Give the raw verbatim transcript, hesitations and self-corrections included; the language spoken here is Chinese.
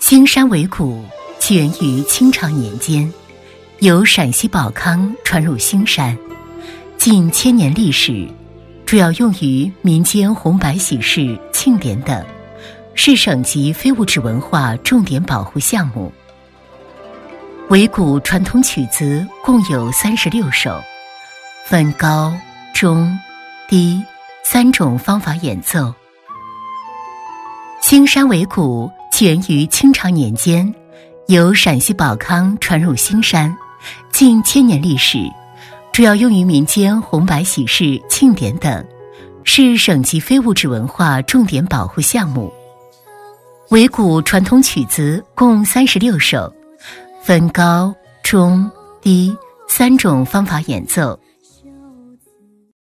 兴山尾鼓起源于清朝年间，由陕西保康传入兴山，近千年历史，主要用于民间红白喜事、庆典等，是省级非物质文化重点保护项目。尾鼓传统曲子共有三十六首，分高、中、低三种方法演奏。兴山尾鼓起源于清朝年间，由陕西保康传入兴山，近千年历史，主要用于民间红白喜事、庆典等，是省级非物质文化重点保护项目。尾鼓传统曲子共三十六首，分高、中、低三种方法演奏。